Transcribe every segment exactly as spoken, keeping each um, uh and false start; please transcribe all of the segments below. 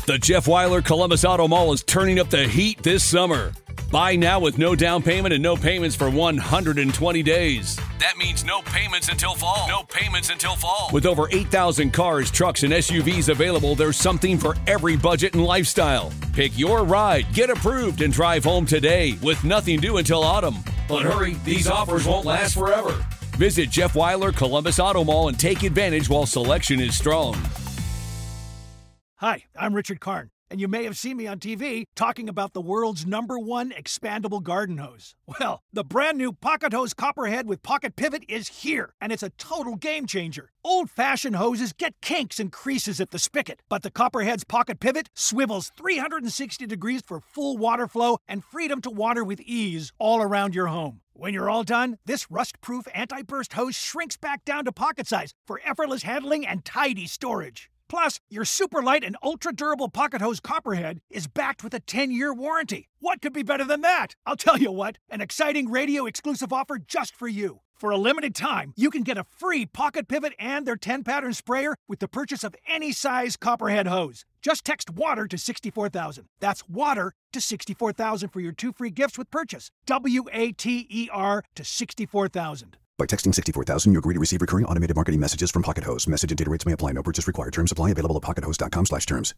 The Jeff Weiler Columbus Auto Mall is turning up the heat this summer. Buy now with no down payment and no payments for one hundred twenty days. That means no payments until fall. No payments until fall. With over eight thousand cars, trucks, and S U Vs available, there's something for every budget and lifestyle. Pick your ride, get approved, and drive home today with nothing due until autumn. But hurry, these offers won't last forever. Visit Jeff Weiler Columbus Auto Mall and take advantage while selection is strong. Hi, I'm Richard Karn, and you may have seen me on T V talking about the world's number one expandable garden hose. Well, the brand new Pocket Hose Copperhead with Pocket Pivot is here, and it's a total game changer. Old-fashioned hoses get kinks and creases at the spigot, but the Copperhead's Pocket Pivot swivels three hundred sixty degrees for full water flow and freedom to water with ease all around your home. When you're all done, this rust-proof anti-burst hose shrinks back down to pocket size for effortless handling and tidy storage. Plus, your super light and ultra-durable Pocket Hose Copperhead is backed with a ten-year warranty. What could be better than that? I'll tell you what, an exciting radio-exclusive offer just for you. For a limited time, you can get a free Pocket Pivot and their ten-pattern sprayer with the purchase of any size Copperhead hose. Just text WATER to sixty-four thousand. That's WATER to sixty-four thousand for your two free gifts with purchase. W A T E R to sixty-four thousand. By texting sixty-four thousand, you agree to receive recurring automated marketing messages from Pocket Hose. Message and data rates may apply. No purchase required. Terms apply. Available at pockethose.com slash terms.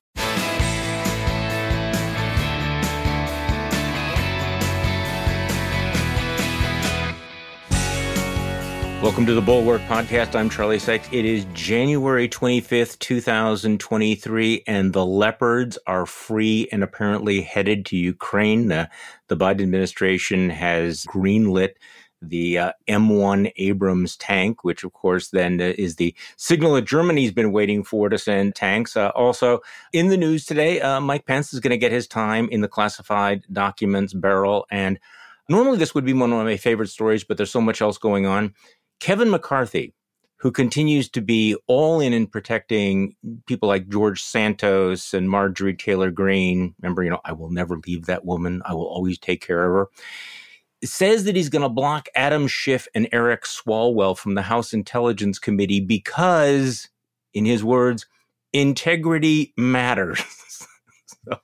Welcome to the Bulwark Podcast. I'm Charlie Sykes. It is January twenty-fifth, twenty twenty-three, and the Leopards are free and apparently headed to Ukraine. The, the Biden administration has greenlit the uh, M one Abrams tank, which, of course, then uh, is the signal that Germany's been waiting for to send tanks. Uh, also, in the news today, uh, Mike Pence is going to get his time in the classified documents barrel. And normally this would be one of my favorite stories, but there's so much else going on. Kevin McCarthy, who continues to be all in in protecting people like George Santos and Marjorie Taylor Greene. Remember, you know, I will never leave that woman. I will always take care of her. Says that he's going to block Adam Schiff and Eric Swalwell from the House Intelligence Committee because, in his words, integrity matters. so,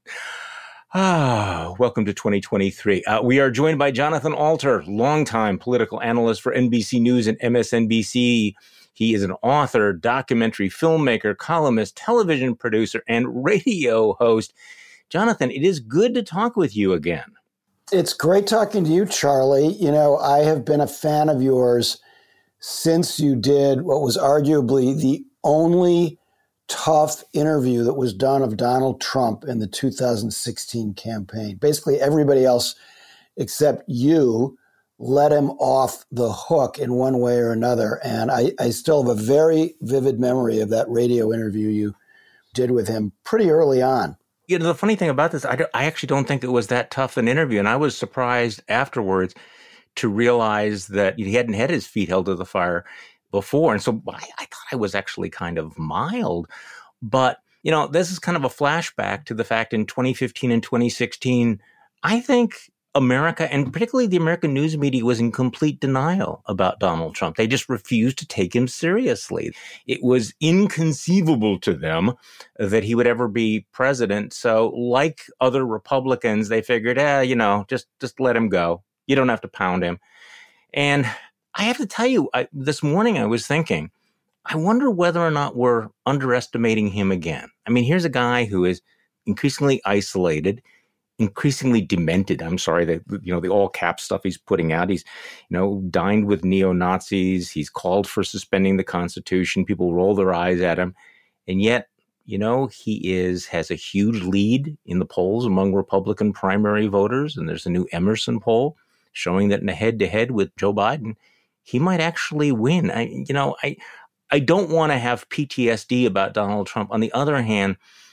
ah, welcome to twenty twenty-three. Uh, we are joined by Jonathan Alter, longtime political analyst for N B C News and M S N B C. He is an author, documentary filmmaker, columnist, television producer, and radio host. Jonathan, it is good to talk with you again. It's great talking to you, Charlie. You know, I have been a fan of yours since you did what was arguably the only tough interview that was done of Donald Trump in the two thousand sixteen campaign. Basically, everybody else except you let him off the hook in one way or another. And I, I still have a very vivid memory of that radio interview you did with him pretty early on. You know, the funny thing about this, I, I actually don't think it was that tough an interview. And I was surprised afterwards to realize that he hadn't had his feet held to the fire before. And so I, I thought I was actually kind of mild. But, you know, this is kind of a flashback to the fact in twenty fifteen and twenty sixteen, I think America, and particularly the American news media, was in complete denial about Donald Trump. They just refused to take him seriously. It was inconceivable to them that he would ever be president. So like other Republicans, they figured, eh, you know, just, just let him go. You don't have to pound him. And I have to tell you, I, this morning I was thinking, I wonder whether or not we're underestimating him again. I mean, here's a guy who is increasingly isolated, increasingly demented. I'm sorry that, you know, the all cap stuff he's putting out. He's, you know, dined with neo-Nazis. He's called for suspending the Constitution. People roll their eyes at him. And yet, you know, he is, has a huge lead in the polls among Republican primary voters. And there's a new Emerson poll showing that in a head to head with Joe Biden, he might actually win. I, you know, I, I don't want to have P T S D about Donald Trump. On the other hand,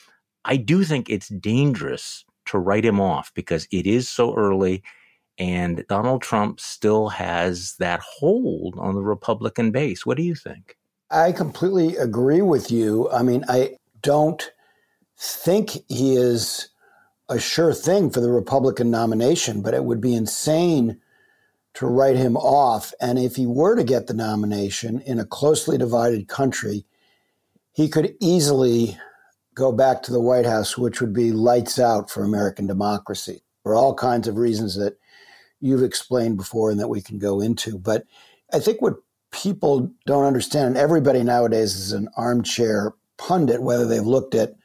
I do think it's dangerous to write him off because it is so early and Donald Trump still has that hold on the Republican base. What do you think? I completely agree with you. I mean, I don't think he is a sure thing for the Republican nomination, but it would be insane to write him off. And if he were to get the nomination in a closely divided country, he could easily go back to the White House, which would be lights out for American democracy for all kinds of reasons that you've explained before and that we can go into. But I think what people don't understand, and everybody nowadays is an armchair pundit, whether they've looked at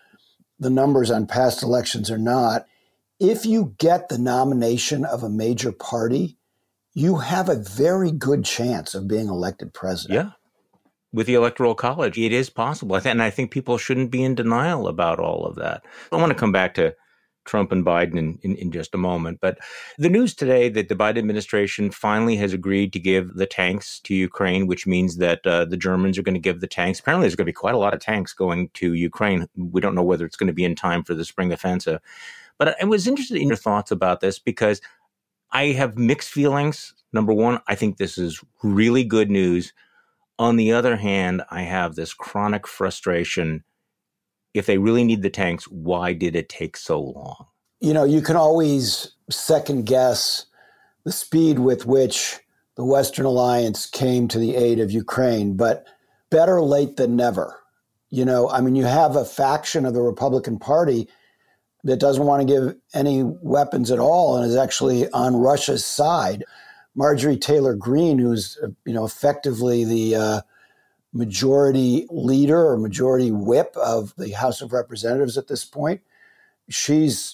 the numbers on past elections or not, if you get the nomination of a major party, you have a very good chance of being elected president. Yeah. With the Electoral College, it is possible. And I think people shouldn't be in denial about all of that. I want to come back to Trump and Biden in, in, in just a moment. But the news today that the Biden administration finally has agreed to give the tanks to Ukraine, which means that uh, the Germans are going to give the tanks. Apparently, there's going to be quite a lot of tanks going to Ukraine. We don't know whether it's going to be in time for the spring offensive. But I was interested in your thoughts about this because I have mixed feelings. Number one, I think this is really good news. On the other hand, I have this chronic frustration. If they really need the tanks, why did it take so long? You know, you can always second guess the speed with which the Western alliance came to the aid of Ukraine, but better late than never. You know, I mean, you have a faction of the Republican Party that doesn't want to give any weapons at all and is actually on Russia's side. Marjorie Taylor Greene, who's, you know, effectively the uh, majority leader or majority whip of the House of Representatives at this point, she's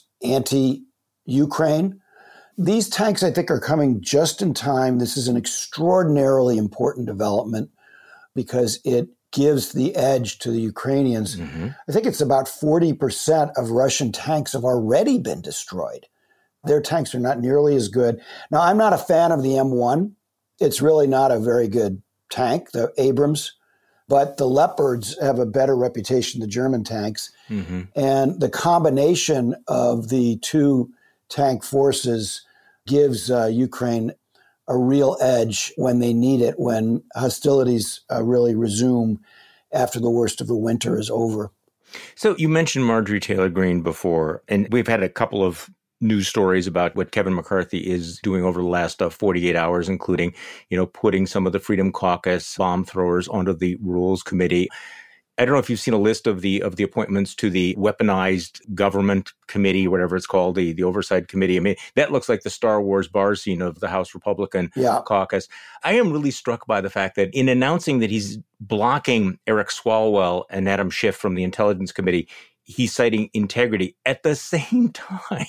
anti-Ukraine. These tanks, I think, are coming just in time. This is an extraordinarily important development because it gives the edge to the Ukrainians. Mm-hmm. I think it's about forty percent of Russian tanks have already been destroyed. Their tanks are not nearly as good. Now, I'm not a fan of the M one. It's really not a very good tank, the Abrams. But the Leopards have a better reputation, the German tanks. Mm-hmm. And the combination of the two tank forces gives uh, Ukraine a real edge when they need it, when hostilities uh, really resume after the worst of the winter is over. So you mentioned Marjorie Taylor Greene before, and we've had a couple of news stories about what Kevin McCarthy is doing over the last uh, forty-eight hours, including, you know, putting some of the Freedom Caucus bomb throwers onto the Rules Committee. I don't know if you've seen a list of the of the appointments to the Weaponized Government Committee, whatever it's called, the, the Oversight Committee. I mean, that looks like the Star Wars bar scene of the House Republican yeah. caucus. I am really struck by the fact that in announcing that he's blocking Eric Swalwell and Adam Schiff from the Intelligence Committee, he's citing integrity. At the same time,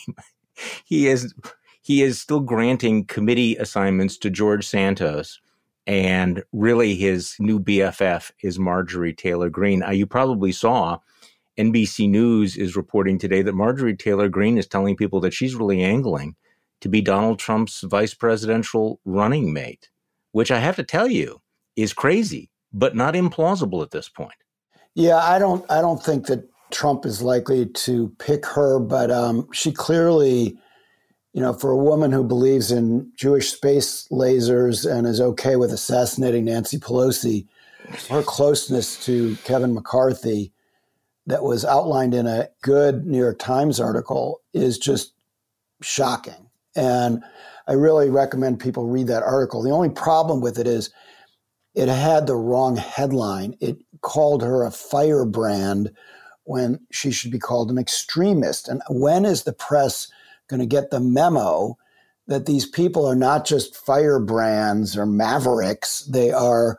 he is he is still granting committee assignments to George Santos. And really, his new B F F is Marjorie Taylor Greene. Uh, you probably saw N B C News is reporting today that Marjorie Taylor Greene is telling people that she's really angling to be Donald Trump's vice presidential running mate, which I have to tell you is crazy, but not implausible at this point. Yeah, I don't I don't think that Trump is likely to pick her, but um, she clearly, you know, for a woman who believes in Jewish space lasers and is okay with assassinating Nancy Pelosi, her closeness to Kevin McCarthy that was outlined in a good New York Times article is just shocking. And I really recommend people read that article. The only problem with it is it had the wrong headline. It called her a firebrand when she should be called an extremist. And when is the press going to get the memo that these people are not just firebrands or mavericks, they are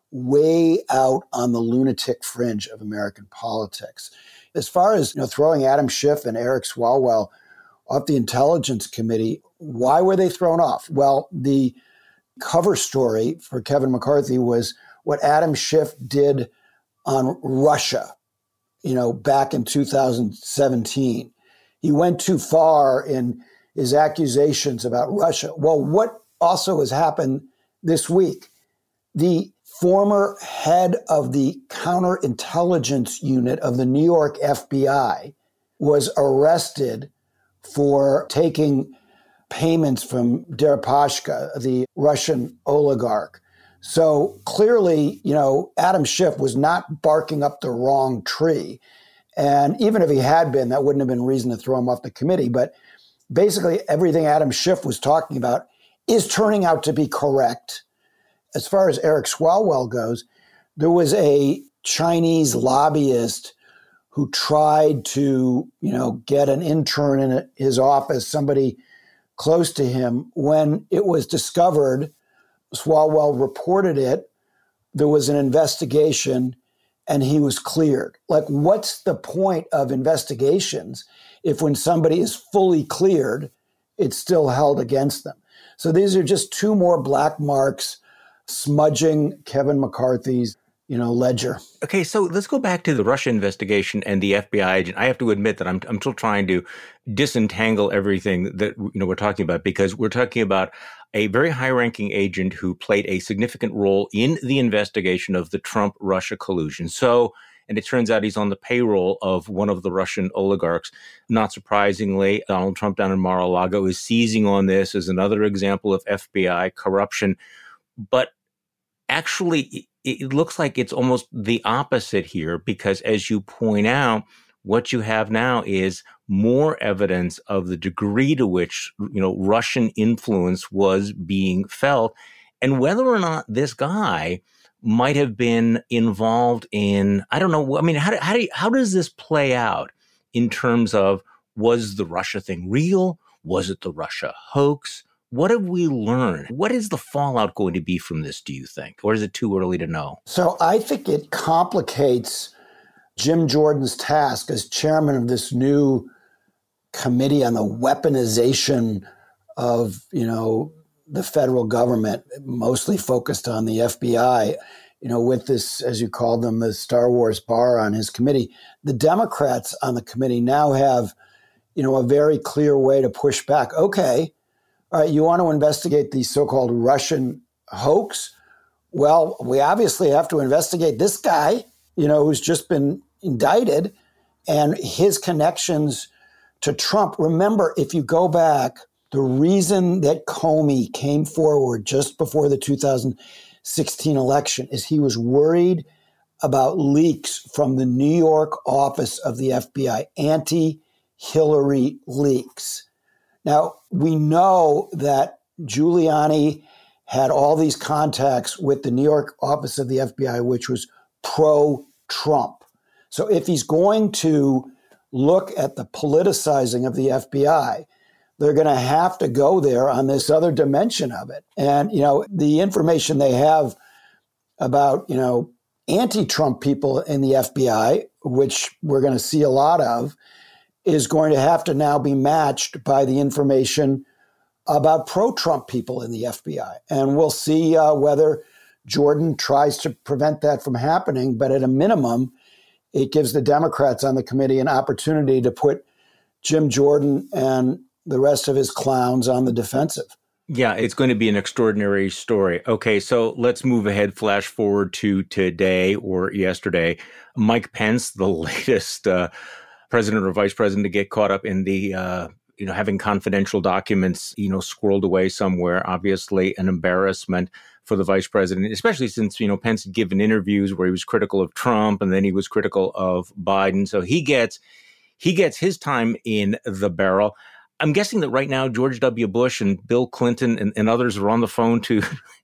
way out on the lunatic fringe of American politics. As far as, you know, throwing Adam Schiff and Eric Swalwell off the Intelligence Committee, why were they thrown off? Well, the cover story for Kevin McCarthy was what Adam Schiff did on Russia, you know, back in two thousand seventeen. He went too far in his accusations about Russia. Well, what also has happened this week? The former head of the counterintelligence unit of the New York F B I was arrested for taking payments from Deripaska, the Russian oligarch. So clearly, you know, Adam Schiff was not barking up the wrong tree. And even if he had been, that wouldn't have been reason to throw him off the committee. But basically, everything Adam Schiff was talking about is turning out to be correct. As far as Eric Swalwell goes, there was a Chinese lobbyist who tried to, you know, get an intern in his office, somebody close to him. When it was discovered, Swalwell reported it, there was an investigation and he was cleared. Like, what's the point of investigations if when somebody is fully cleared, it's still held against them? So these are just two more black marks smudging Kevin McCarthy's, you know, ledger. Okay, so let's go back to the Russia investigation and the F B I agent. I have to admit that I'm I'm still trying to disentangle everything that, you know, we're talking about, because we're talking about a very high-ranking agent who played a significant role in the investigation of the Trump-Russia collusion. So, and it turns out he's on the payroll of one of the Russian oligarchs. Not surprisingly, Donald Trump down in Mar-a-Lago is seizing on this as another example of F B I corruption. But actually, it looks like it's almost the opposite here, because as you point out, what you have now is more evidence of the degree to which, you know, Russian influence was being felt, and whether or not this guy might have been involved in, I don't know. I mean, how do, how do you, how does this play out in terms of, was the Russia thing real? Was it the Russia hoax? What have we learned? What is the fallout going to be from this, do you think? Or is it too early to know? So I think it complicates Jim Jordan's task as chairman of this new committee on the weaponization of, you know, the federal government, mostly focused on the F B I, you know, with this, as you called them, the Star Wars bar on his committee. The Democrats on the committee now have, you know, a very clear way to push back. Okay, all right, you want to investigate the so-called Russian hoax? Well, we obviously have to investigate this guy, you know, who's just been indicted, and his connections to Trump. Remember, if you go back, the reason that Comey came forward just before the two thousand sixteen election is he was worried about leaks from the New York office of the F B I, anti-Hillary leaks. Now, we know that Giuliani had all these contacts with the New York office of the F B I, which was pro-Trump. So if he's going to look at the politicizing of the F B I, they're going to have to go there on this other dimension of it. And, you know, the information they have about, you know, anti-Trump people in the F B I, which we're going to see a lot of, is going to have to now be matched by the information about pro-Trump people in the F B I. And we'll see uh, whether Jordan tries to prevent that from happening. But at a minimum, it gives the Democrats on the committee an opportunity to put Jim Jordan and the rest of his clowns on the defensive. Yeah, it's going to be an extraordinary story. Okay, so let's move ahead, flash forward to today or yesterday. Mike Pence, the latest uh, president or vice president to get caught up in the, uh, you know, having confidential documents, you know, squirreled away somewhere. Obviously an embarrassment for the vice president, especially since, you know, Pence had given interviews where he was critical of Trump and then he was critical of Biden. So he gets he gets his time in the barrel. I'm guessing that right now, George W. Bush and Bill Clinton and, and others are on the phone to,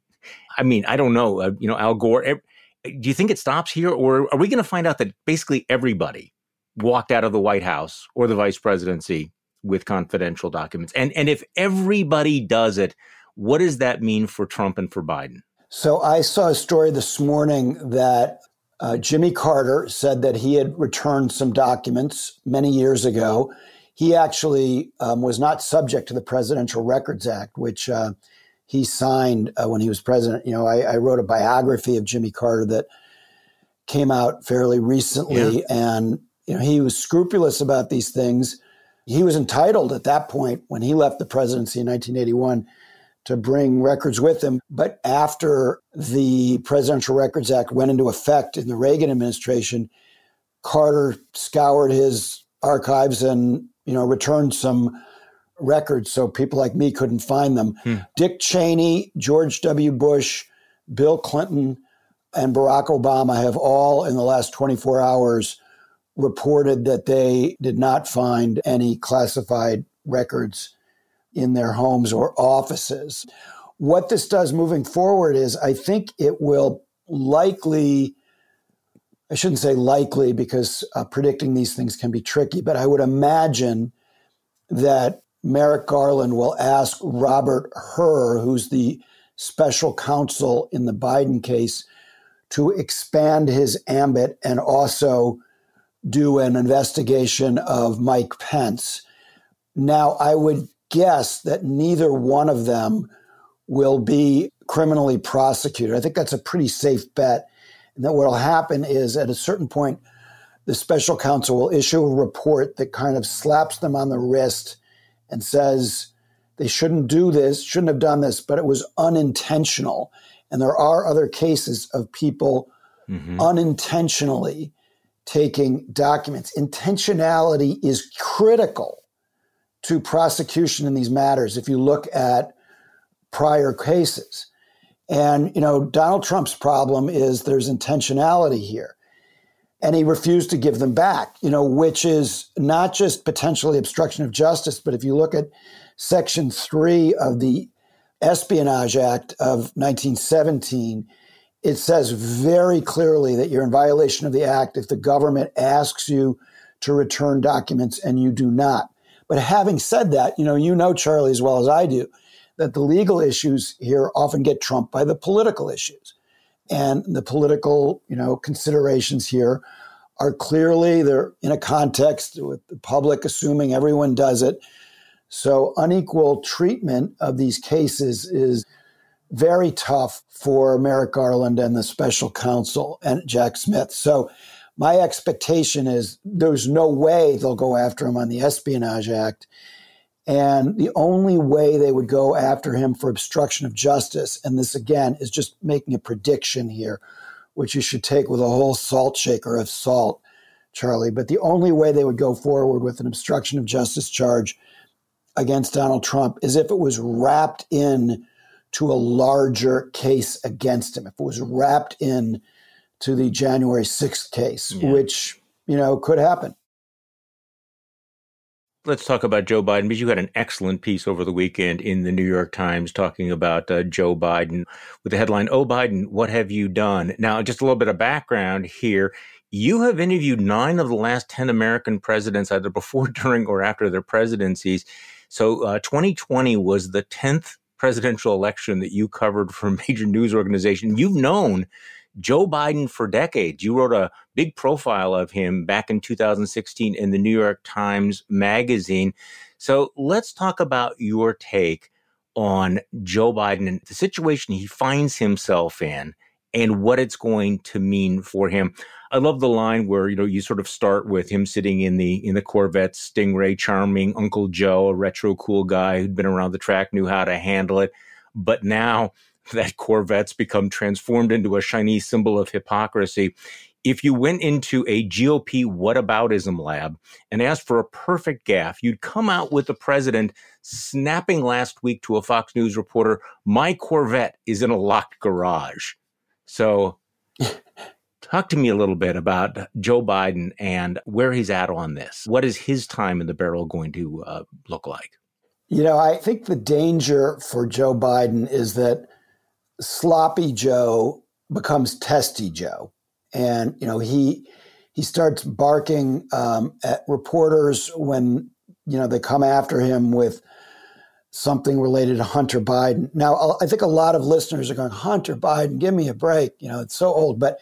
I mean, I don't know, uh, you know, Al Gore. Do you think it stops here, or are we going to find out that basically everybody walked out of the White House or the vice presidency with confidential documents? And and if everybody does it, what does that mean for Trump and for Biden? So I saw a story this morning that uh, Jimmy Carter said that he had returned some documents many years ago. He actually um, was not subject to the Presidential Records Act, which uh, he signed uh, when he was president. You know, I, I wrote a biography of Jimmy Carter that came out fairly recently, yeah. and you know, he was scrupulous about these things. He was entitled at that point, when he left the presidency in nineteen eighty-one, to bring records with him. But after the Presidential Records Act went into effect in the Reagan administration, Carter scoured his archives and, you know, returned some records so people like me couldn't find them. Hmm. Dick Cheney, George W. Bush, Bill Clinton, and Barack Obama have all in the last twenty-four hours reported that they did not find any classified records in their homes or offices. What this does moving forward is I think it will likely I shouldn't say likely because uh, predicting these things can be tricky, but I would imagine that Merrick Garland will ask Robert Hur, who's the special counsel in the Biden case, to expand his ambit and also do an investigation of Mike Pence. Now, I would guess that neither one of them will be criminally prosecuted. I think that's a pretty safe bet. And that what will happen is at a certain point, the special counsel will issue a report that kind of slaps them on the wrist and says they shouldn't do this, shouldn't have done this, but it was unintentional. And there are other cases of people mm-hmm. unintentionally taking documents. Intentionality is critical to prosecution in these matters if you look at prior cases. And, you know, Donald Trump's problem is there's intentionality here. And he refused to give them back, you know, which is not just potentially obstruction of justice, but if you look at Section three of the Espionage Act of nineteen seventeen, it says very clearly that you're in violation of the act if the government asks you to return documents and you do not. But having said that, you know, you know, Charlie, as well as I do, that the legal issues here often get trumped by the political issues. And the political, you know, considerations here are clearly, they're in a context with the public assuming everyone does it. So unequal treatment of these cases is very tough for Merrick Garland and the special counsel and Jack Smith. So my expectation is there's no way they'll go after him on the Espionage Act. And the only way they would go after him for obstruction of justice, and this again is just making a prediction here, which you should take with a whole salt shaker of salt, Charlie, but the only way they would go forward with an obstruction of justice charge against Donald Trump is if it was wrapped in to a larger case against him, if it was wrapped in to the January sixth case, yeah. which, you know, could happen. Let's talk about Joe Biden, because you had an excellent piece over the weekend in the New York Times talking about uh, Joe Biden with the headline, "Oh, Biden, what have you done?" Now, just a little bit of background here. You have interviewed nine of the last ten American presidents, either before, during, or after their presidencies. So uh, twenty twenty was the tenth presidential election that you covered for a major news organization. You've known Joe Biden for decades. You wrote a big profile of him back in two thousand sixteen in the New York Times Magazine. So let's talk about your take on Joe Biden and the situation he finds himself in and what it's going to mean for him. I love the line where, you know, you sort of start with him sitting in the in the Corvette Stingray, charming Uncle Joe, a retro cool guy who'd been around the track, knew how to handle it. But now that Corvette's become transformed into a shiny symbol of hypocrisy. If you went into a G O P whataboutism lab and asked for a perfect gaffe, you'd come out with the president snapping last week to a Fox News reporter, "My Corvette is in a locked garage." So talk to me a little bit about Joe Biden and where he's at on this. What is his time in the barrel going to uh, look like? You know, I think the danger for Joe Biden is that sloppy Joe becomes testy Joe. And, you know, he he starts barking um, at reporters when, you know, they come after him with something related to Hunter Biden. Now, I think a lot of listeners are going, Hunter Biden, give me a break. You know, it's so old. But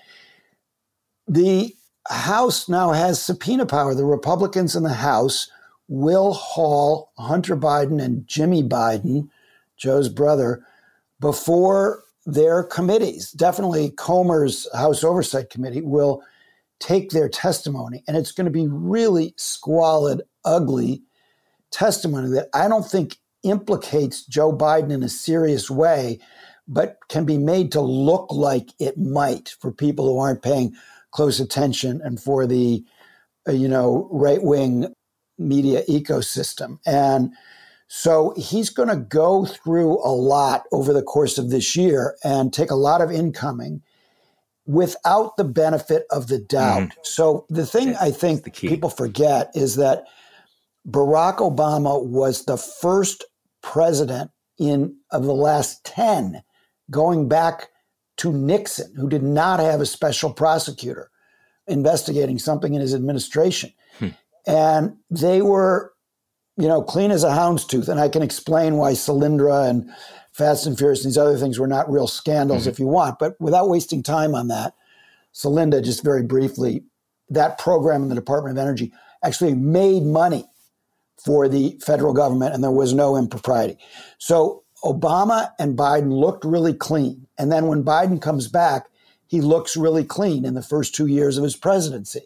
the House now has subpoena power. The Republicans in the House will haul Hunter Biden and Jimmy Biden, Joe's brother, before their committees. Definitely Comer's House Oversight Committee will take their testimony. And it's going to be really squalid, ugly testimony that I don't think implicates Joe Biden in a serious way, but can be made to look like it might for people who aren't paying close attention and for the, uh, you know, right-wing media ecosystem. And so he's going to go through a lot over the course of this year and take a lot of incoming without the benefit of the doubt. Mm. So the thing That's I think people forget is that Barack Obama was the first president in of the last ten, going back to Nixon, who did not have a special prosecutor. investigating something in his administration. Hmm. And they were, you know, clean as a hound's tooth. And I can explain why Solyndra and Fast and Furious and these other things were not real scandals mm-hmm. if you want. But without wasting time on that, Solyndra, just very briefly, that program in the Department of Energy actually made money for the federal government, and there was no impropriety. So Obama and Biden looked really clean. And then when Biden comes back, he looks really clean in the first two years of his presidency.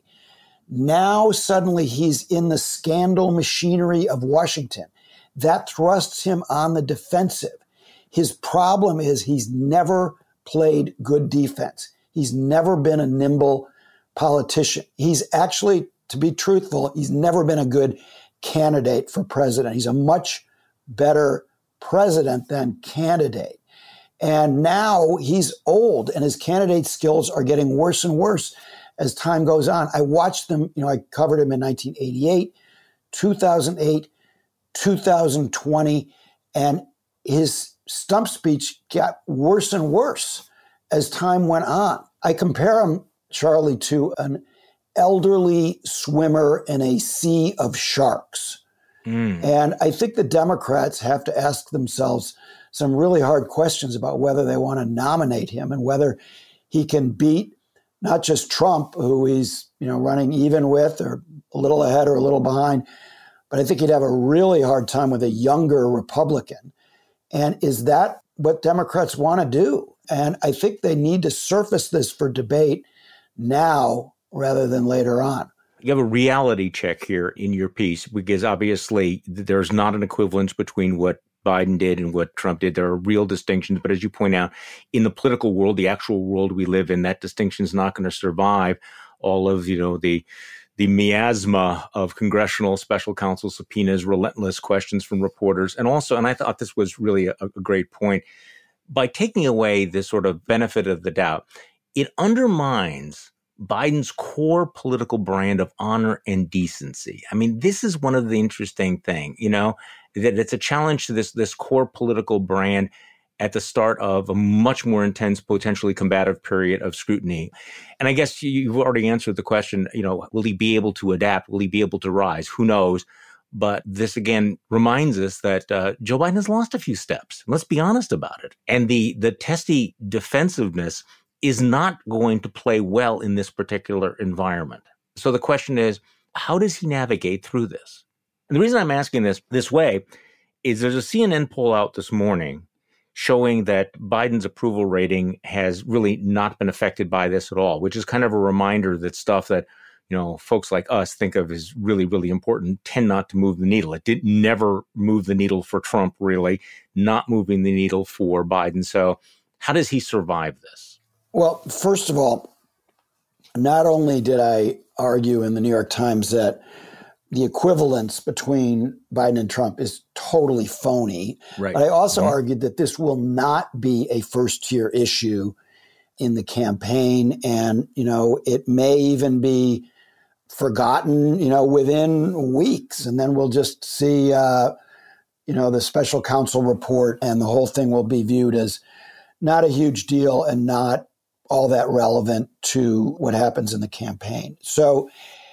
Now suddenly he's in the scandal machinery of Washington. That thrusts him on the defensive. His problem is he's never played good defense. He's never been a nimble politician. He's actually, to be truthful, he's never been a good candidate for president. He's a much better president than candidate. And now he's old and his candidate skills are getting worse and worse as time goes on. I watched them, you know, I covered him in nineteen eighty-eight, two thousand eight, two thousand twenty, and his stump speech got worse and worse as time went on. I compare him, Charlie, to an elderly swimmer in a sea of sharks. Mm. And I think the Democrats have to ask themselves some really hard questions about whether they want to nominate him and whether he can beat not just Trump, who he's, you know, running even with or a little ahead or a little behind, but I think he'd have a really hard time with a younger Republican. And is that what Democrats want to do? And I think they need to surface this for debate now rather than later on. You have a reality check here in your piece, because obviously there's not an equivalence between what Biden did and what Trump did. There are real distinctions. But as you point out, in the political world, the actual world we live in, that distinction is not going to survive all of, you know, the the miasma of congressional special counsel subpoenas, relentless questions from reporters. And also, and I thought this was really a, a great point, by taking away this sort of benefit of the doubt, it undermines Biden's core political brand of honor and decency. I mean, this is one of the interesting things, you know, that it's a challenge to this, this core political brand at the start of a much more intense, potentially combative period of scrutiny. And I guess you've already answered the question, you know, will he be able to adapt? Will he be able to rise? Who knows? But this, again, reminds us that uh, Joe Biden has lost a few steps. Let's be honest about it. And the the testy defensiveness is not going to play well in this particular environment. So the question is, how does he navigate through this? And the reason I'm asking this this way is there's a C N N poll out this morning showing that Biden's approval rating has really not been affected by this at all, which is kind of a reminder that stuff that, you know, folks like us think of as really, really important tend not to move the needle. It did never move the needle for Trump, really, not moving the needle for Biden. So how does he survive this? Well, first of all, not only did I argue in the New York Times that the equivalence between Biden and Trump is totally phony, right. But I also mm-hmm. argued that this will not be a first-tier issue in the campaign. And, you know, it may even be forgotten, you know, within weeks. And then we'll just see, uh, you know, the special counsel report and the whole thing will be viewed as not a huge deal and not all that relevant to what happens in the campaign. So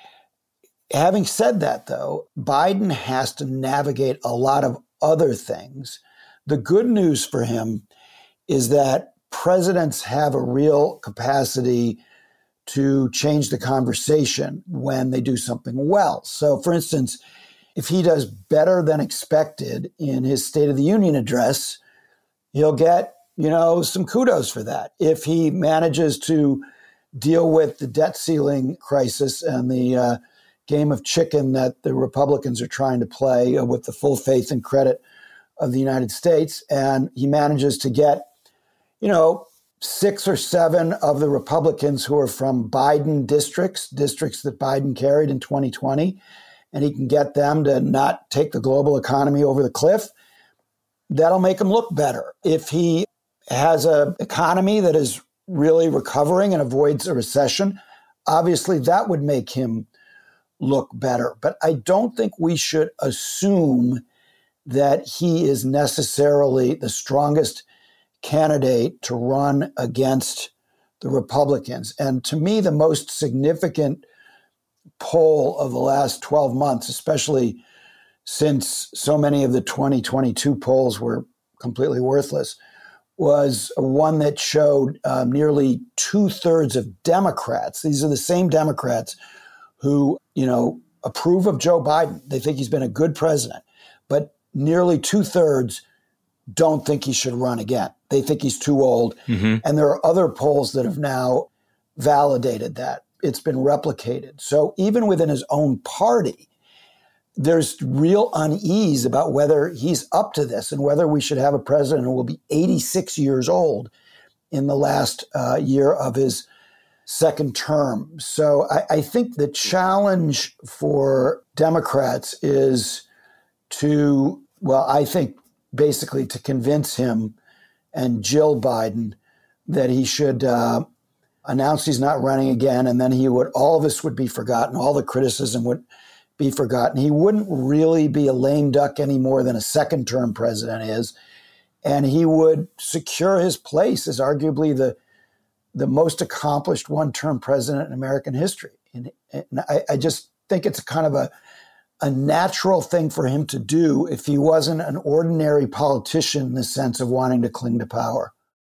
having said that, though, Biden has to navigate a lot of other things. The good news for him is that presidents have a real capacity to change the conversation when they do something well. So, for instance, if he does better than expected in his State of the Union address, he'll get, you know, some kudos for that. If he manages to deal with the debt ceiling crisis and the uh, game of chicken that the Republicans are trying to play uh, with the full faith and credit of the United States, and he manages to get, you know, six or seven of the Republicans who are from Biden districts, districts that Biden carried in twenty twenty, and he can get them to not take the global economy over the cliff, that'll make him look better. If he has an economy that is really recovering and avoids a recession, obviously that would make him look better. But I don't think we should assume that he is necessarily the strongest candidate to run against the Republicans. And to me, the most significant poll of the last twelve months, especially since so many of the twenty twenty-two polls were completely worthless, was one that showed uh, nearly two-thirds of Democrats. These are the same Democrats who, you know, approve of Joe Biden. They think he's been a good president. But nearly two-thirds don't think he should run again. They think he's too old. Mm-hmm. And there are other polls that have now validated that. It's been replicated. So even within his own party, there's real unease about whether he's up to this and whether we should have a president who will be eighty-six years old in the last uh, year of his second term. So I, I think the challenge for Democrats is to, well, I think basically to convince him and Jill Biden that he should uh, announce he's not running again, and then he would, all of this would be forgotten, all the criticism would be forgotten. He wouldn't really be a lame duck any more than a second-term president is, and he would secure his place as arguably the the most accomplished one-term president in American history. And, and I, I just think it's kind of a a natural thing for him to do if he wasn't an ordinary politician in the sense of wanting to cling to power.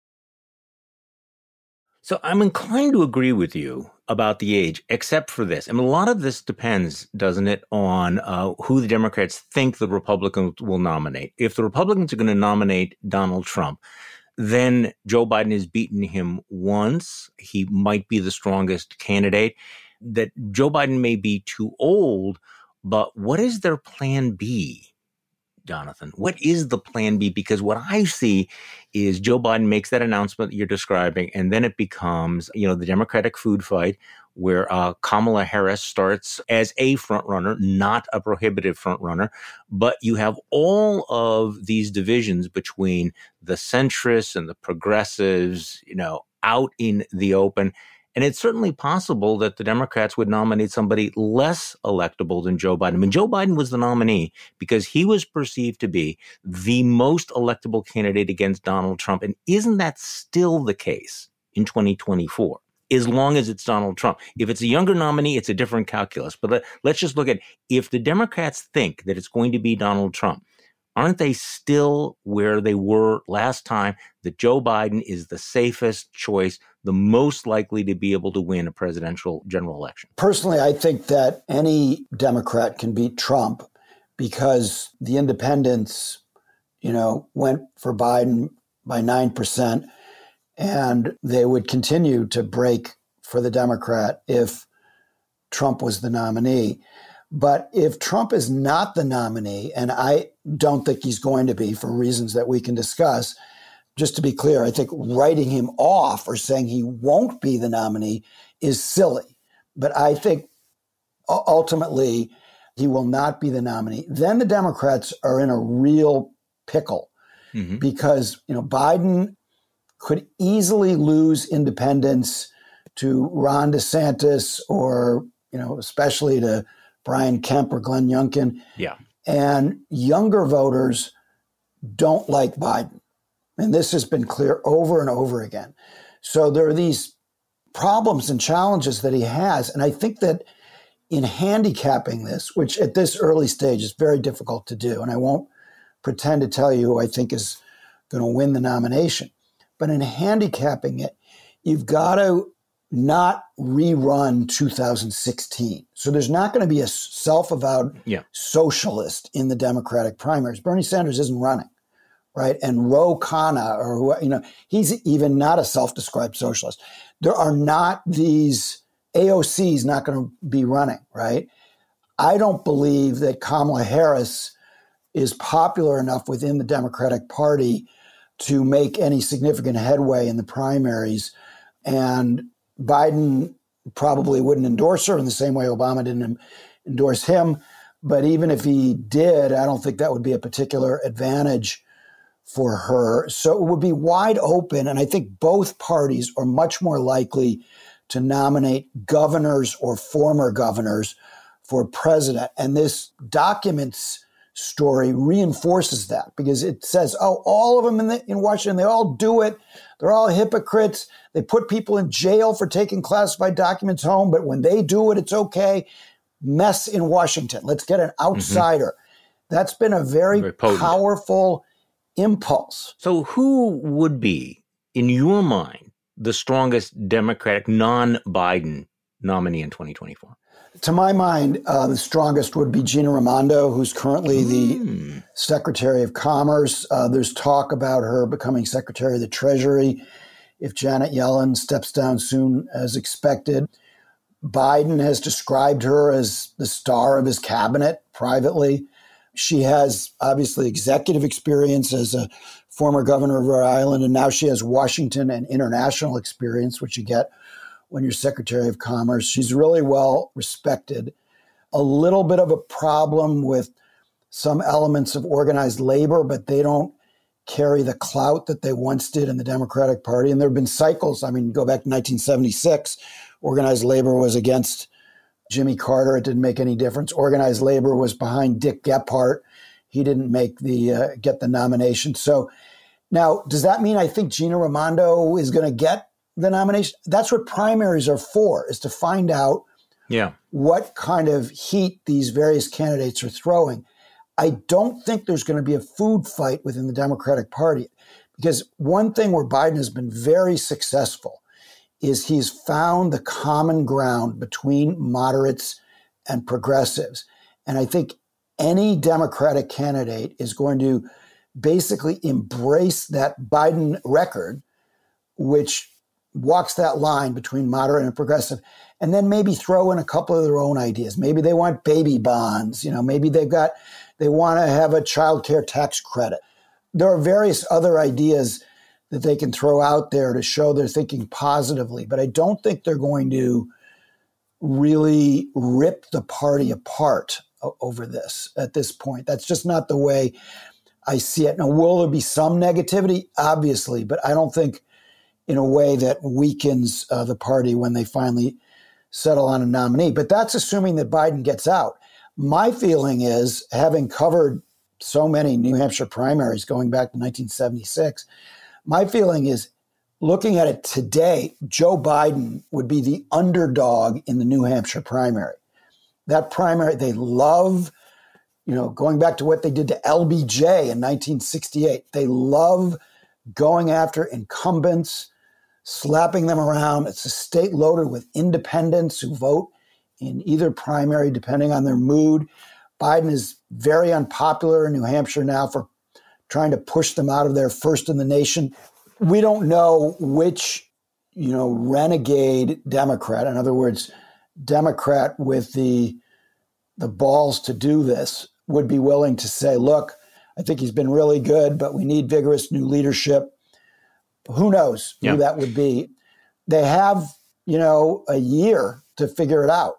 So I'm inclined to agree with you about the age, except for this. I mean, a lot of this depends, doesn't it, on uh, who the Democrats think the Republicans will nominate. If the Republicans are going to nominate Donald Trump, then Joe Biden has beaten him once. He might be the strongest candidate. That Joe Biden may be too old, but what is their plan B, Jonathan? What is the plan B? Because what I see is Joe Biden makes that announcement that you're describing, and then it becomes, you know, the Democratic food fight where uh, Kamala Harris starts as a frontrunner, not a prohibitive frontrunner. But you have all of these divisions between the centrists and the progressives, you know, out in the open. And it's certainly possible that the Democrats would nominate somebody less electable than Joe Biden. I mean, Joe Biden was the nominee because he was perceived to be the most electable candidate against Donald Trump. And isn't that still the case in twenty twenty-four? As long as it's Donald Trump. If it's a younger nominee, it's a different calculus. But let, let's just look at, if the Democrats think that it's going to be Donald Trump, aren't they still where they were last time, that Joe Biden is the safest choice, the most likely to be able to win a presidential general election? Personally, I think that any Democrat can beat Trump because the independents, you know, went for Biden by nine percent, and they would continue to break for the Democrat if Trump was the nominee. But if Trump is not the nominee, and I don't think he's going to be for reasons that we can discuss, just to be clear, I think writing him off or saying he won't be the nominee is silly. But I think ultimately he will not be the nominee. Then the Democrats are in a real pickle mm-hmm. because, you know, Biden could easily lose independents to Ron DeSantis or, you know, especially to Brian Kemp or Glenn Youngkin. Yeah. And younger voters don't like Biden. And this has been clear over and over again. So there are these problems and challenges that he has. And I think that in handicapping this, which at this early stage is very difficult to do, and I won't pretend to tell you who I think is going to win the nomination, but in handicapping it, you've got to not rerun two thousand sixteen. So there's not going to be a self-avowed yeah. socialist in the Democratic primaries. Bernie Sanders isn't running, right? And Ro Khanna, or who, you know, he's even not a self-described socialist. There are not these, A O C is not going to be running, right? I don't believe that Kamala Harris is popular enough within the Democratic Party to make any significant headway in the primaries. And Biden probably wouldn't endorse her in the same way Obama didn't endorse him. But even if he did, I don't think that would be a particular advantage for her. So it would be wide open. And I think both parties are much more likely to nominate governors or former governors for president. And this documents story reinforces that because it says, oh, all of them in, the, in Washington, they all do it. They're all hypocrites. They put people in jail for taking classified documents home, but when they do it, it's okay. Mess in Washington. Let's get an outsider. Mm-hmm. That's been a very, very powerful impulse. So who would be, in your mind, the strongest Democratic non-Biden nominee in twenty twenty-four? To my mind, uh, the strongest would be Gina Raimondo, who's currently the mm. Secretary of Commerce. Uh, there's talk about her becoming Secretary of the Treasury if Janet Yellen steps down soon as expected. Biden has described her as the star of his cabinet privately. She has obviously executive experience as a former governor of Rhode Island, and now she has Washington and international experience, which you get when you're Secretary of Commerce. She's really well respected. A little bit of a problem with some elements of organized labor, but they don't carry the clout that they once did in the Democratic Party. And there have been cycles. I mean, go back to nineteen seventy-six, organized labor was against Jimmy Carter. It didn't make any difference. Organized labor was behind Dick Gephardt. He didn't make the uh, get the nomination. So now, does that mean I think Gina Raimondo is going to get the nomination? That's what primaries are for, is to find out yeah. what kind of heat these various candidates are throwing. I don't think there's going to be a food fight within the Democratic Party, because one thing where Biden has been very successful is he's found the common ground between moderates and progressives. And I think any Democratic candidate is going to basically embrace that Biden record, which walks that line between moderate and progressive, and then maybe throw in a couple of their own ideas. Maybe they want baby bonds. You know, maybe they've got, they want to have a child care tax credit. There are various other ideas that they can throw out there to show they're thinking positively, but I don't think they're going to really rip the party apart over this at this point. That's just not the way I see it. Now, will there be some negativity? Obviously, but I don't think in a way that weakens uh, the party when they finally settle on a nominee. But that's assuming that Biden gets out. My feeling is, having covered so many New Hampshire primaries going back to nineteen seventy-six, my feeling is, looking at it today, Joe Biden would be the underdog in the New Hampshire primary. That primary, they love, you know, going back to what they did to L B J in nineteen sixty-eight. They love going after incumbents, slapping them around. It's a state loaded with independents who vote in either primary, depending on their mood. Biden is very unpopular in New Hampshire now for trying to push them out of there, first in the nation. We don't know which, you know, renegade Democrat, in other words, Democrat with the the balls to do this, would be willing to say, look, I think he's been really good, but we need vigorous new leadership. Who knows yeah. who that would be? They have, you know, a year to figure it out.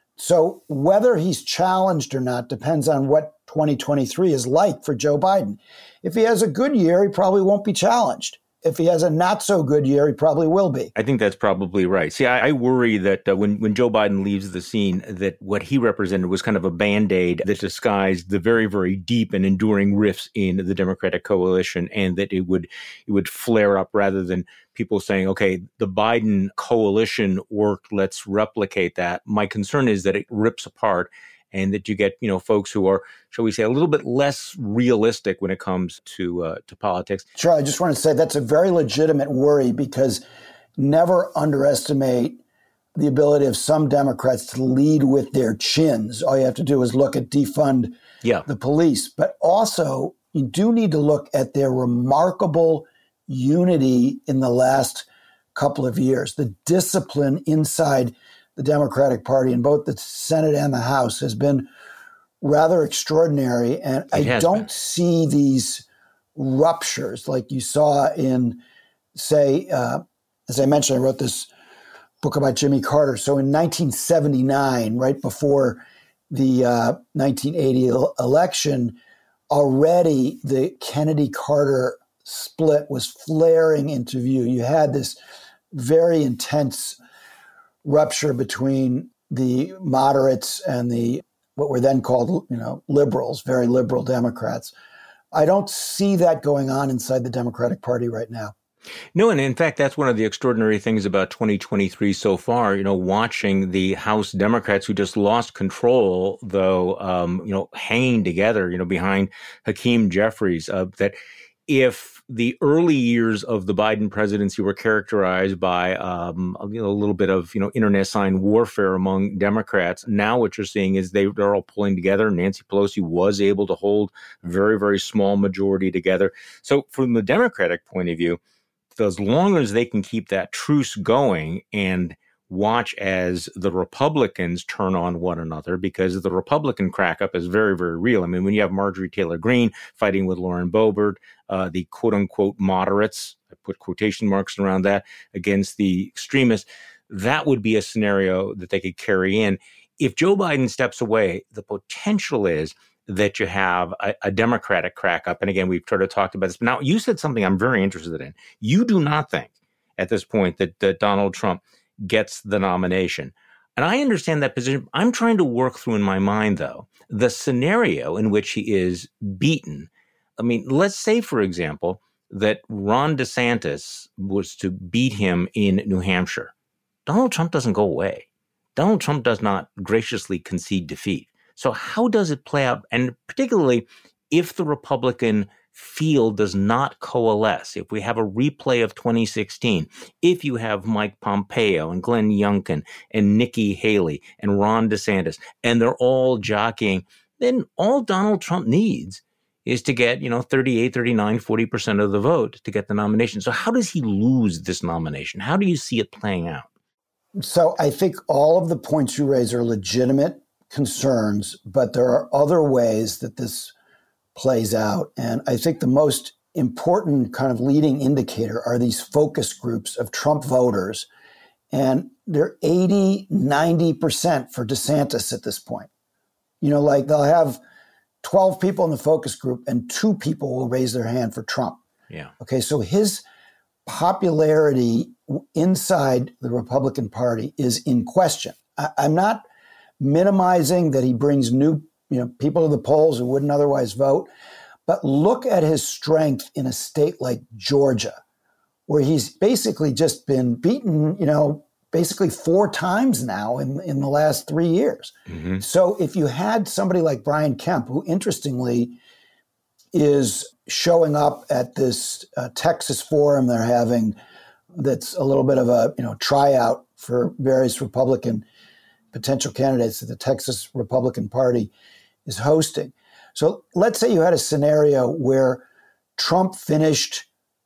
So whether he's challenged or not depends on what twenty twenty-three is like for Joe Biden. If he has a good year, he probably won't be challenged. If he has a not so good year, he probably will be. I think that's probably right. See, I, I worry that uh, when, when Joe Biden leaves the scene, that what he represented was kind of a Band-Aid that disguised the very, very deep and enduring rifts in the Democratic coalition, and that it would it would flare up rather than people saying, okay, the Biden coalition worked, let's replicate that. My concern is that it rips apart, and that you get, you know, folks who are, shall we say, a little bit less realistic when it comes to uh, to politics. Sure. I just want to say that's a very legitimate worry, because never underestimate the ability of some Democrats to lead with their chins. All you have to do is look at defund yeah. the police. But also, you do need to look at their remarkable unity in the last couple of years. The discipline inside the Democratic Party in both the Senate and the House has been rather extraordinary. And I don't been. see these ruptures like you saw in, say, uh, as I mentioned, I wrote this book about Jimmy Carter. So in nineteen seventy-nine, right before the uh, nineteen eighty election, already the Kennedy-Carter split was flaring into view. You had this very intense rupture between the moderates and the what were then called, you know, liberals, very liberal Democrats. I don't see that going on inside the Democratic Party right now. No, and in fact, that's one of the extraordinary things about twenty twenty-three so far, you know, watching the House Democrats who just lost control, though, um, you know, hanging together, you know, behind Hakeem Jeffries, uh, that if the early years of the Biden presidency were characterized by, um, you know, a little bit of, you know, internecine warfare among Democrats, now what you're seeing is they, they're all pulling together. Nancy Pelosi was able to hold a very, very small majority together. So from the Democratic point of view, as long as they can keep that truce going and watch as the Republicans turn on one another, because the Republican crack-up is very, very real. I mean, when you have Marjorie Taylor Greene fighting with Lauren Boebert, uh, the quote-unquote moderates, I put quotation marks around that, against the extremists, that would be a scenario that they could carry in. If Joe Biden steps away, the potential is that you have a, a Democratic crack-up. And again, we've sort of talked about this. But now, you said something I'm very interested in. You do not think at this point that, that Donald Trump gets the nomination. And I understand that position. I'm trying to work through in my mind, though, the scenario in which he is beaten. I mean, let's say, for example, that Ron DeSantis was to beat him in New Hampshire. Donald Trump doesn't go away. Donald Trump does not graciously concede defeat. So how does it play out? And particularly if the Republican field does not coalesce, if we have a replay of twenty sixteen, if you have Mike Pompeo and Glenn Youngkin and Nikki Haley and Ron DeSantis, and they're all jockeying, then all Donald Trump needs is to get, you know, thirty-eight, thirty-nine, forty percent of the vote to get the nomination. So how does he lose this nomination? How do you see it playing out? So I think all of the points you raise are legitimate concerns, but there are other ways that this plays out. And I think the most important kind of leading indicator are these focus groups of Trump voters. And they're eighty, ninety percent for DeSantis at this point. You know, like they'll have twelve people in the focus group and two people will raise their hand for Trump. Yeah. Okay. So his popularity inside the Republican Party is in question. I, I'm not minimizing that he brings new, you know, people to the polls who wouldn't otherwise vote. But look at his strength in a state like Georgia, where he's basically just been beaten, you know, basically four times now in, in the last three years. Mm-hmm. So if you had somebody like Brian Kemp, who interestingly is showing up at this uh, Texas forum they're having, that's a little bit of a, you know, tryout for various Republican potential candidates that the Texas Republican Party is hosting. So let's say you had a scenario where Trump finished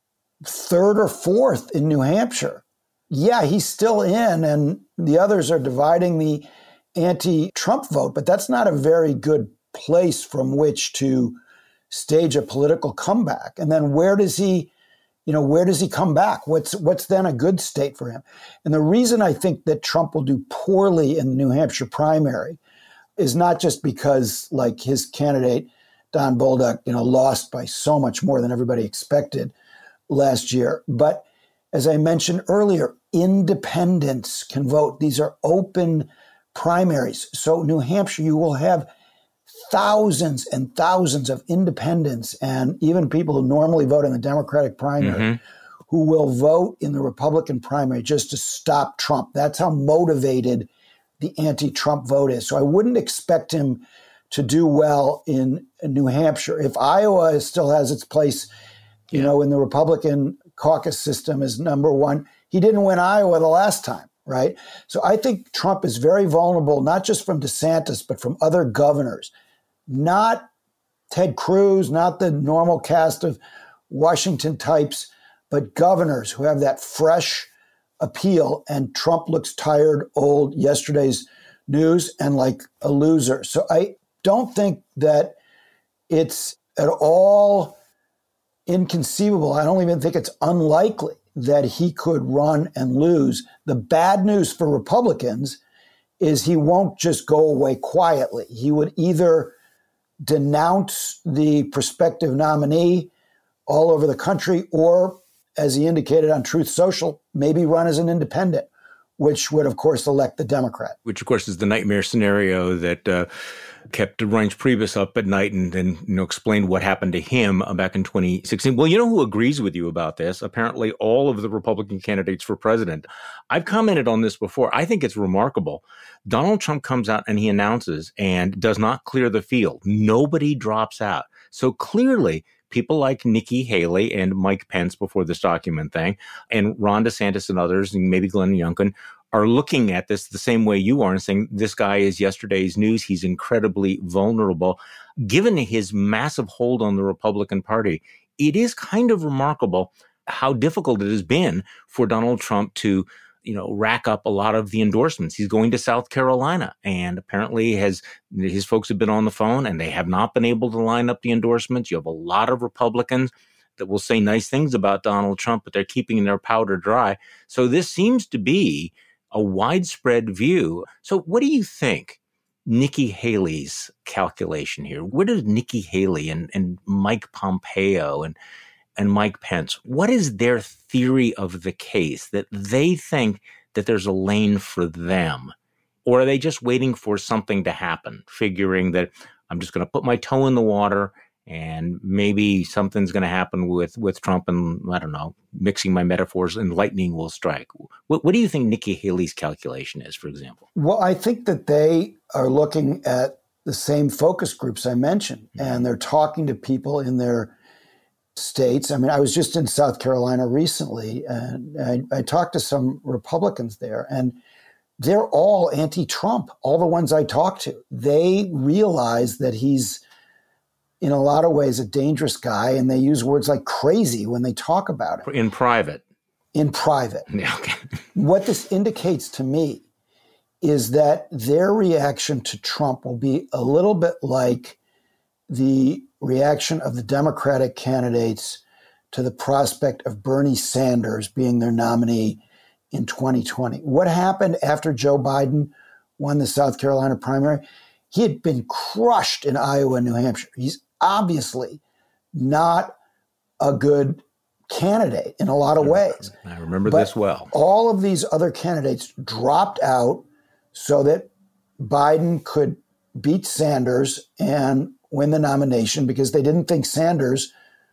third or fourth in New Hampshire. Yeah, he's still in, and the others are dividing the anti-Trump vote, but that's not a very good place from which to stage a political comeback. And then where does he, you know, where does he come back? What's what's then a good state for him? And the reason I think that Trump will do poorly in the New Hampshire primary is not just because, like, his candidate, Don Bolduc, you know, lost by so much more than everybody expected last year. But as I mentioned earlier, independents can vote. These are open primaries. So New Hampshire, you will have thousands and thousands of independents and even people who normally vote in the Democratic primary mm-hmm. who will vote in the Republican primary just to stop Trump. That's how motivated the anti-Trump vote is. So I wouldn't expect him to do well in, in New Hampshire. If Iowa still has its place, you yeah. know, in the Republican caucus system as number one, he didn't win Iowa the last time, right? So I think Trump is very vulnerable, not just from DeSantis, but from other governors. Not Ted Cruz, not the normal cast of Washington types, but governors who have that fresh appeal. And Trump looks tired, old, yesterday's news, and like a loser. So I don't think that it's at all inconceivable. I don't even think it's unlikely that he could run and lose. The bad news for Republicans is he won't just go away quietly. He would either denounce the prospective nominee all over the country, or, as he indicated on Truth Social, maybe run as an independent, which would, of course, elect the Democrat. Which, of course, is the nightmare scenario that uh, kept Reince Priebus up at night and then, you know, explained what happened to him back in twenty sixteen. Well, you know who agrees with you about this? Apparently all of the Republican candidates for president. I've commented on this before. I think it's remarkable. Donald Trump comes out and he announces and does not clear the field. Nobody drops out. So clearly, people like Nikki Haley and Mike Pence before this document thing, and Ron DeSantis and others, and maybe Glenn Youngkin, are looking at this the same way you are and saying, this guy is yesterday's news. He's incredibly vulnerable. Given his massive hold on the Republican Party, it is kind of remarkable how difficult it has been for Donald Trump to, you know, rack up a lot of the endorsements. He's going to South Carolina, and apparently has his folks have been on the phone and they have not been able to line up the endorsements. You have a lot of Republicans that will say nice things about Donald Trump, but they're keeping their powder dry. So this seems to be a widespread view. So what do you think Nikki Haley's calculation here? Where does Nikki Haley and, and Mike Pompeo and, and Mike Pence, what is their theory of the case that they think that there's a lane for them? Or are they just waiting for something to happen, figuring that I'm just going to put my toe in the water and maybe something's going to happen with, with Trump and, I don't know, mixing my metaphors, and lightning will strike. What, what do you think Nikki Haley's calculation is, for example? Well, I think that they are looking at the same focus groups I mentioned, mm-hmm. and they're talking to people in their states. I mean, I was just in South Carolina recently, and I, I talked to some Republicans there, and they're all anti-Trump, all the ones I talked to. They realize that he's, in a lot of ways, a dangerous guy, and they use words like crazy when they talk about it. In private. In private. Yeah, okay. What this indicates to me is that their reaction to Trump will be a little bit like the reaction of the Democratic candidates to the prospect of Bernie Sanders being their nominee in twenty twenty. What happened after Joe Biden won the South Carolina primary? He had been crushed in Iowa and New Hampshire. He's obviously not a good candidate in a lot of ways. I remember but this well. All of these other candidates dropped out so that Biden could beat Sanders and win the nomination because they didn't think Sanders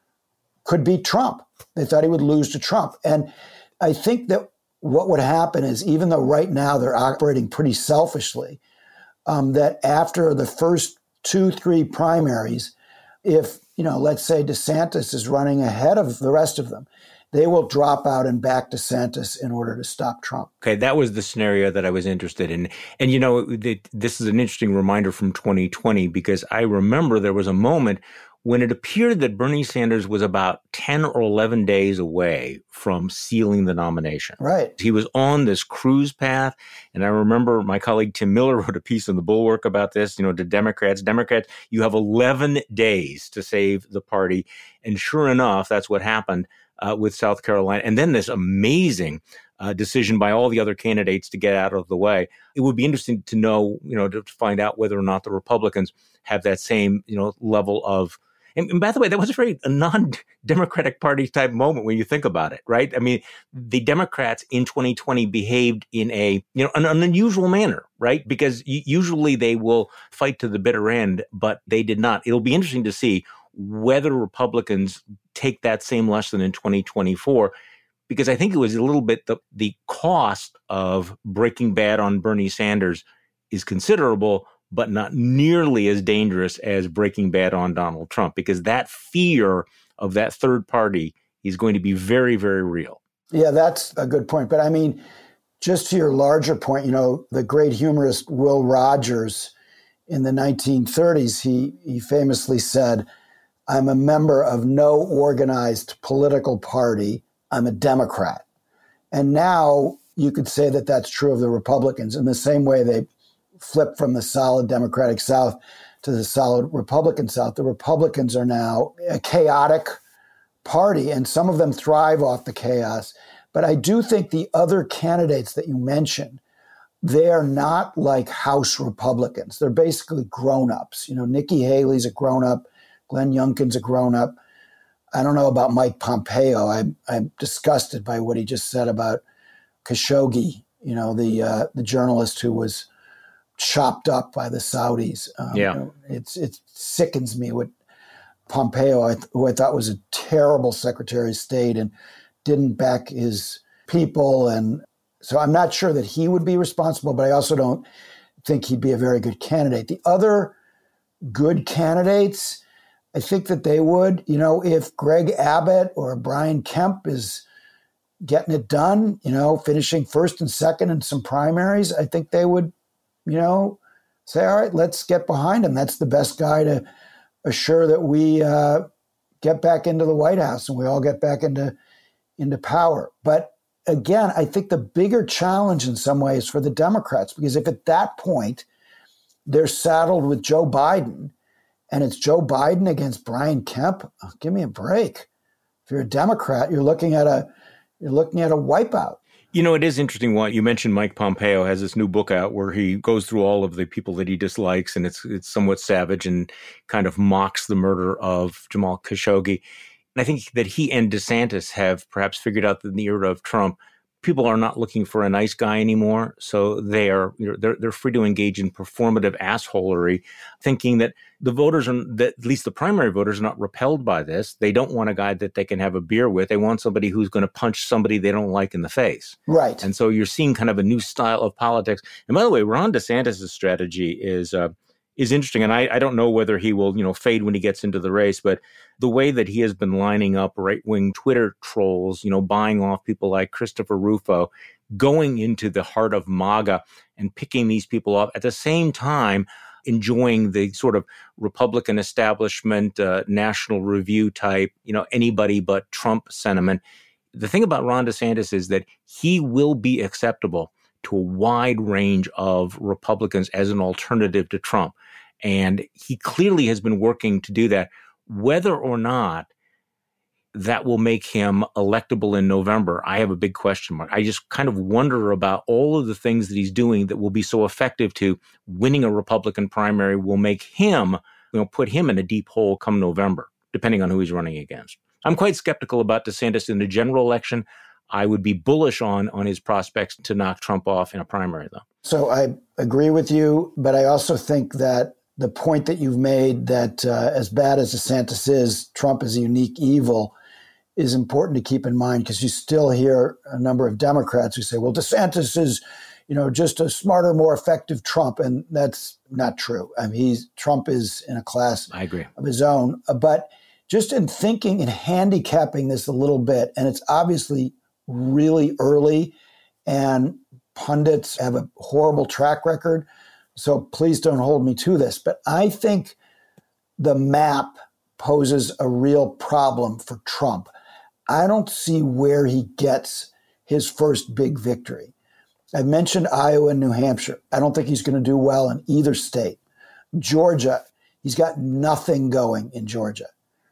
could beat Trump. They thought he would lose to Trump. And I think that what would happen is, even though right now they're operating pretty selfishly, um, that after the first two, three primaries, if, you know, let's say DeSantis is running ahead of the rest of them, they will drop out and back DeSantis in order to stop Trump. Okay, that was the scenario that I was interested in. And, you know, this is an interesting reminder from twenty twenty, because I remember there was a moment when it appeared that Bernie Sanders was about ten or eleven days away from sealing the nomination. Right. He was on this cruise path. And I remember my colleague Tim Miller wrote a piece in the Bulwark about this, you know, to Democrats. Democrats, you have eleven days to save the party. And sure enough, that's what happened uh, with South Carolina. And then this amazing uh, decision by all the other candidates to get out of the way. It would be interesting to know, you know, to find out whether or not the Republicans have that same, you know, level of. And, and by the way, that was a very non-Democratic Party type moment when you think about it, right? I mean, the Democrats in twenty twenty behaved in a, you know, an, an unusual manner, right? Because y- usually they will fight to the bitter end, but they did not. It'll be interesting to see whether Republicans take that same lesson in twenty twenty-four, because I think it was a little bit the, the cost of Breaking Bad on Bernie Sanders is considerable, but not nearly as dangerous as Breaking Bad on Donald Trump, because that fear of that third party is going to be very, very real. Yeah, that's a good point. But I mean, just to your larger point, you know, the great humorist Will Rogers in the nineteen thirties, he, he famously said, "I'm a member of no organized political party. I'm a Democrat." And now you could say that that's true of the Republicans in the same way they flip from the solid Democratic South to the solid Republican South. The Republicans are now a chaotic party, and some of them thrive off the chaos. But I do think the other candidates that you mentioned, they are not like House Republicans. They're basically grown-ups. You know, Nikki Haley's a grown-up. Glenn Youngkin's a grown-up. I don't know about Mike Pompeo. I'm, I'm disgusted by what he just said about Khashoggi, you know, the uh, the journalist who was chopped up by the Saudis. Um, yeah. It's, it sickens me what Pompeo, I th- who I thought was a terrible Secretary of State and didn't back his people. And so I'm not sure that he would be responsible, but I also don't think he'd be a very good candidate. The other good candidates, I think that they would, you know, if Greg Abbott or Brian Kemp is getting it done, you know, finishing first and second in some primaries, I think they would, you know, say, all right, let's get behind him. That's the best guy to assure that we uh, get back into the White House and we all get back into, into power. But again, I think the bigger challenge in some ways for the Democrats, because if at that point they're saddled with Joe Biden and it's Joe Biden against Brian Kemp, oh, give me a break. If you're a Democrat, you're looking at a you're looking at a wipeout. You know, it is interesting what you mentioned. Mike Pompeo has this new book out where he goes through all of the people that he dislikes, and it's it's somewhat savage and kind of mocks the murder of Jamal Khashoggi. And I think that he and DeSantis have perhaps figured out that in the era of Trump, people are not looking for a nice guy anymore. So they are, you know, they're, they're free to engage in performative assholery, thinking that the voters are, that at least the primary voters are not repelled by this. They don't want a guy that they can have a beer with. They want somebody who's going to punch somebody they don't like in the face. Right. And so you're seeing kind of a new style of politics. And by the way, Ron DeSantis' strategy is, uh, is interesting. And I, I don't know whether he will, you know, fade when he gets into the race, but the way that he has been lining up right-wing Twitter trolls, you know, buying off people like Christopher Rufo, going into the heart of MAGA and picking these people off at the same time, enjoying the sort of Republican establishment, uh, National Review type, you know, anybody but Trump sentiment. The thing about Ron DeSantis is that he will be acceptable to a wide range of Republicans as an alternative to Trump. And he clearly has been working to do that. Whether or not that will make him electable in November, I have a big question mark. I just kind of wonder about all of the things that he's doing that will be so effective to winning a Republican primary will make him, you know, put him in a deep hole come November, depending on who he's running against. I'm quite skeptical about DeSantis in the general election. I would be bullish on on his prospects to knock Trump off in a primary, though. So I agree with you, but I also think that the point that you've made that uh, as bad as DeSantis is, Trump is a unique evil is important to keep in mind, because you still hear a number of Democrats who say, well, DeSantis is, you know, just a smarter, more effective Trump. And that's not true. I mean, he's, Trump is in a class I agree. of his own. But just in thinking and handicapping this a little bit, and it's obviously really early and pundits have a horrible track record, so please don't hold me to this. But I think the map poses a real problem for Trump. I don't see where he gets his first big victory. I mentioned Iowa and New Hampshire. I don't think he's going to do well in either state. Georgia, he's got nothing going in Georgia.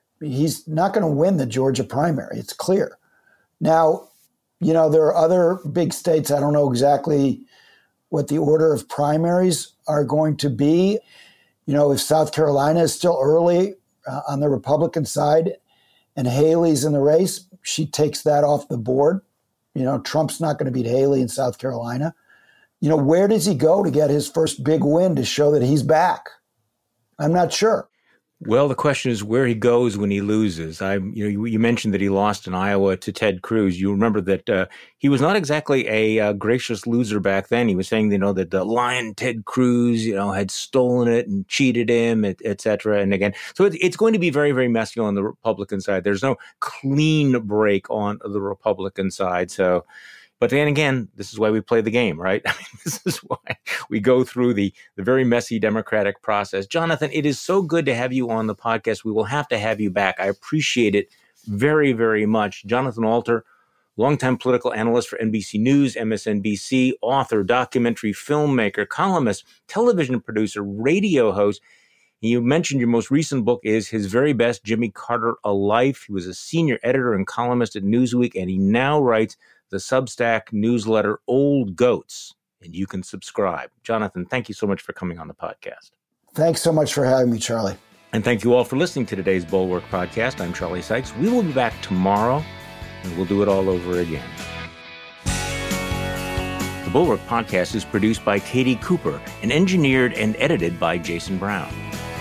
He's not going to win the Georgia primary. It's clear. Now, you know, there are other big states. I don't know exactly what the order of primaries are going to be. You know, if South Carolina is still early uh, on the Republican side and Haley's in the race, she takes that off the board. You know, Trump's not going to beat Haley in South Carolina. You know, where does he go to get his first big win to show that he's back? I'm not sure. Well, the question is where he goes when he loses. I, you know, you, you mentioned that he lost in Iowa to Ted Cruz. You remember that uh, he was not exactly a uh, gracious loser back then. He was saying, you know, that the lion Ted Cruz, you know, had stolen it and cheated him, et, et cetera. And again, so it, it's going to be very, very messy on the Republican side. There's no clean break on the Republican side. So. But then again, this is why we play the game, right? I mean, this is why we go through the, the very messy democratic process. Jonathan, it is so good to have you on the podcast. We will have to have you back. I appreciate it very, very much. Jonathan Alter, longtime political analyst for N B C News, M S N B C, author, documentary filmmaker, columnist, television producer, radio host. You mentioned your most recent book is His Very Best, Jimmy Carter, A Life. He was a senior editor and columnist at Newsweek, and he now writes the Substack newsletter Old Goats, and you can subscribe. Jonathan, thank you so much for coming on the podcast. Thanks so much for having me, Charlie. And thank you all for listening to today's Bulwark podcast. I'm Charlie Sykes. We will be back tomorrow, and we'll do it all over again. The Bulwark Podcast is produced by Katie Cooper and engineered and edited by Jason Brown.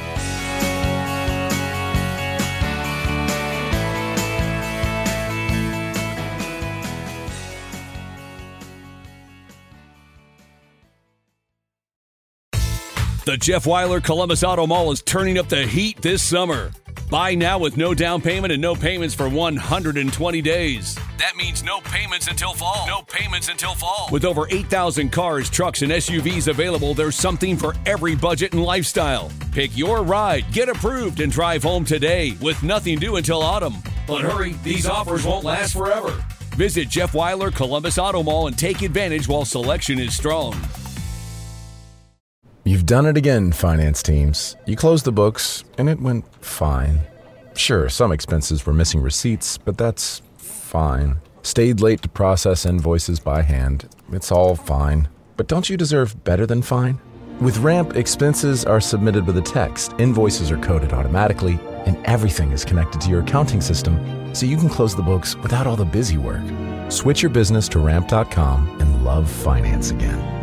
The Jeff Weiler Columbus Auto Mall is turning up the heat this summer. Buy now with no down payment and no payments for one hundred twenty days. That means no payments until fall. No payments until fall. With over eight thousand cars, trucks, and S U Vs available, there's something for every budget and lifestyle. Pick your ride, get approved, and drive home today with nothing due until autumn. But hurry, these offers won't last forever. Visit Jeff Weiler Columbus Auto Mall and take advantage while selection is strong. You've done it again, finance teams. You closed the books, and it went fine. Sure, some expenses were missing receipts, but that's fine. Stayed late to process invoices by hand. It's all fine. But don't you deserve better than fine? With Ramp, expenses are submitted with a text, invoices are coded automatically, and everything is connected to your accounting system, so you can close the books without all the busy work. Switch your business to ramp dot com and love finance again.